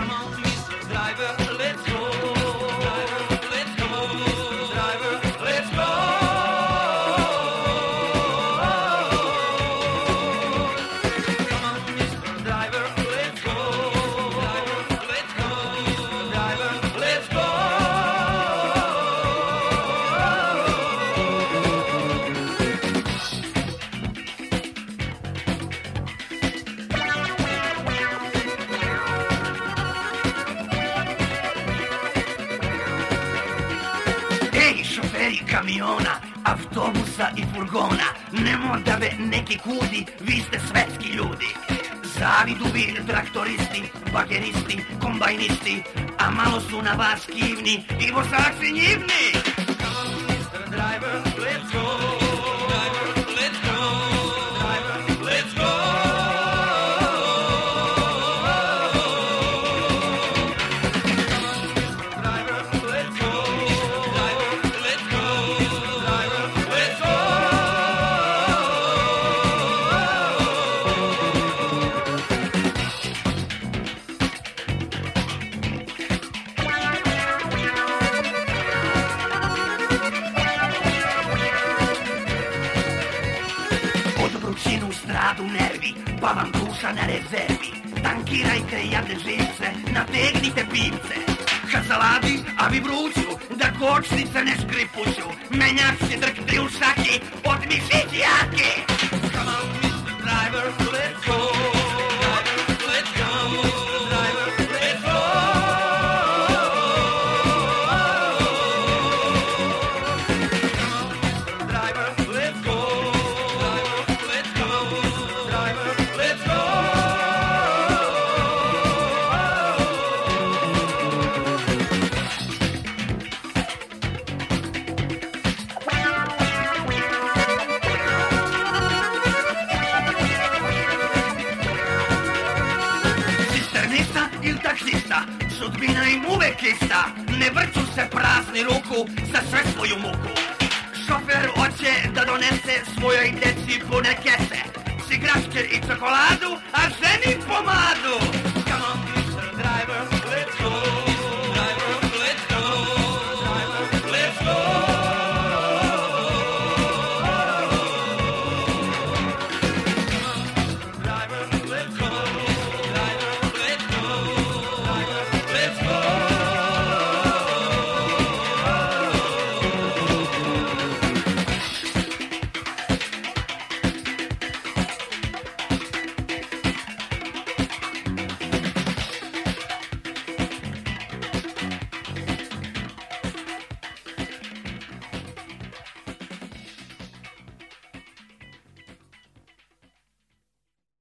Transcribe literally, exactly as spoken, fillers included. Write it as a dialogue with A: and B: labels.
A: Come on, mister Driver, let's go. Driver, let's go. Driver, let's go. Come on, mister Driver, let's go. Driver, let's go. Driver, let's go.
B: Ej, šoferi kamiona, autobusa i furgona, nemoj da ve neki kudi, vi ste svetski ljudi. Zavidu vi traktoristi, bageristi, kombajnisti, a malo su na vas kivni i vozači njivni.
A: Come on, mister Driver, let's go. Driver, let's go. Driver, let's go. Come on, mister Driver, let's go. Driver, let's go. Driver, let's go.
B: Od vrućinu stradu nervi, pa vam duša na rezervi. Tankirajte jadne živce, nategnite pivce. Kad zaladi, a vi vruću, da kočnice ne škripuću. Menjač će drkti u šaki, od mišići jaki.
A: Come on, mister Driver, let's go. Driver, let's go. Driver, let's go. Come on, mister Driver, let's go. Driver, let's go. Driver, let's go.
B: Cisternista ili taksista, sudbina im uvek ista. Ne vrću se prazni ruku za sve svoju muku. Šofer hoće da donese svojoj deci pune kese, cigraške i čokoladu, a ženi pomadu. Come on,